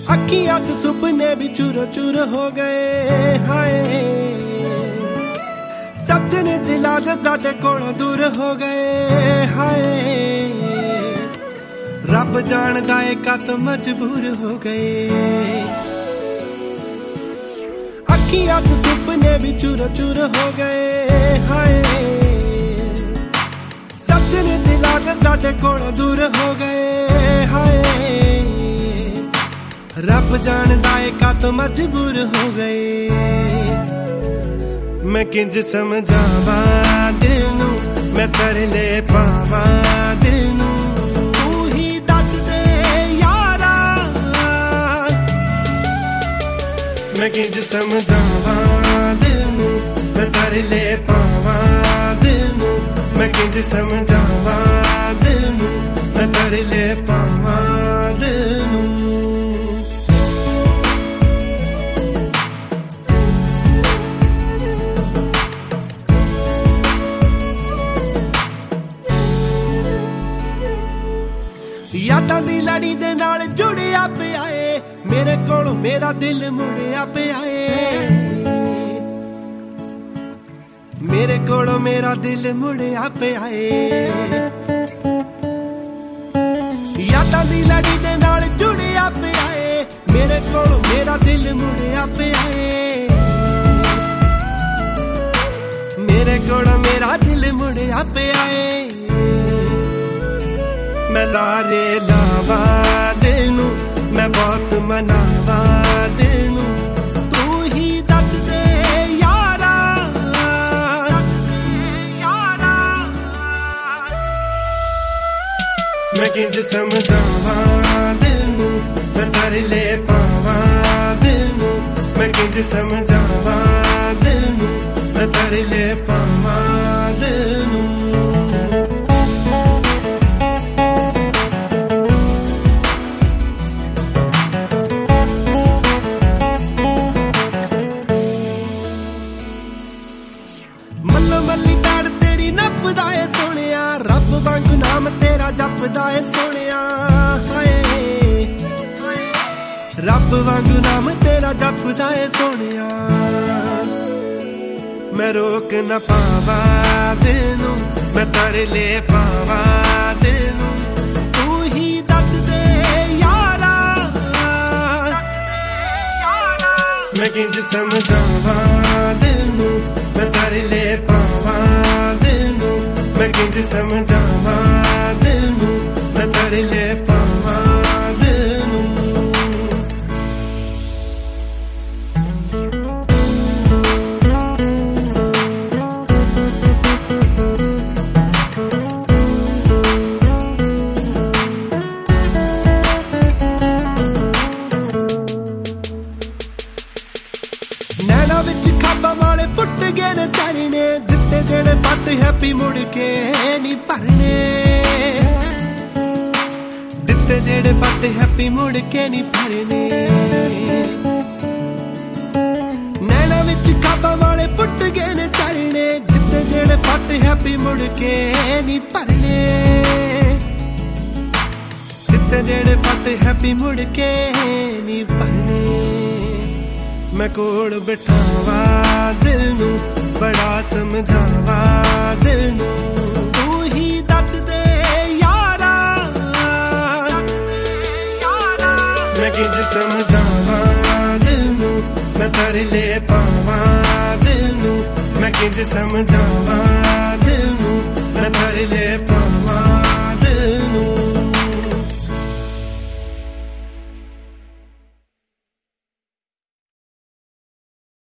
अखियां च सुपने भी चूरो चूर हो गए हाय सजने दिला दे साडे कोलों दूर हो गए हाय रब जानदा है कद मजबूर हो गए अखियां च सुपने भी चूरो चूर हो गए हाय सजने दिला दे साडे कोलों दूर हो गए हाय रब जानदा है कद मजबूर हो गए मैं किंज समझावा दिल नू मैं तरले पावा दिल नू तू ही दस दे यारा मैं किंज समझावा दिल नू मैं तरले पावा दिल नू मैं किंज समझावा दिल नू मैं तरले पावा दिल नू यादां दी लड़ी दे नाल जुड़िया पिया ए मेरे कोलों मेरा दिल मुड़िया पिया ए मेरे कोलों मेरा दिल मुड़िया पिया ए यादां दी लड़ी दे नाल जुड़िया पिया ए मेरे कोलों मेरा दिल मुड़िया पिया ए मेरे कोलों मेरा दिल मुड़िया पिया ए मैं लारे लावा दिल नू मैं बहुत मनावा दिल नू तू ही दस दे यारा मैं किंज समझावा दिल नू मैं तरले पावा दिल नू मैं किंज समझावा दिल नू मैं तरले पावा दिल नू मल्ली ताड़ तेरी नपदा है सोनिया रब वांगू नाम तेरा जपदा है सोनिया हाय रब वांगू नाम तेरा जपदा है सोनिया मैं रोक न पावा दिल नू मैं तरले पावा दिल नू तू ही दस दे यारा मैं किंज समझावा दिल नू मैं तरले पावा दिल नू मैं किंज समझावा दिल नू मैं तरले पावा दिल नू नैना विच खाबा वाले फुट गए ने तरने दिते जेड़े फट हैप्पी मुड़ के नहीं भरने दिते जेड़े फट हैप्पी मुड़ के नहीं भरने नैना विच खाबा वाले फुट गए ने तरने दिते जेड़े फट हैप्पी मुड़ के नहीं भरने दिते जेड़े फट हैप्पी मुड़ के नहीं भरने मैं कोल बिठावा दिल नू बड़ा समझावा दिल नू तू ही दस दे यारा मैं किंज समझावा दिल नू मैं तरले पावा दिल नू मैं किंज समझावा दिल नू मैं तरले पावा